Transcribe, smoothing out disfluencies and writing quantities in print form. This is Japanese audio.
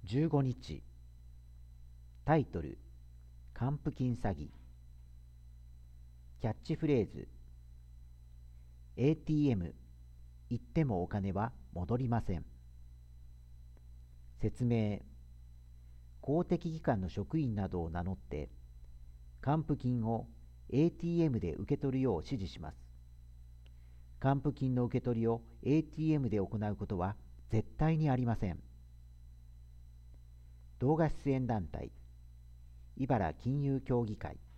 15日。タイトル、還付金詐欺。キャッチフレーズ、ATM、行ってもお金は戻りません。説明、公的機関の職員などを名乗って、還付金を ATM で受け取るよう指示します。還付金の受け取りを ATM で行うことは絶対にありません。動画出演団体、茨金融協議会。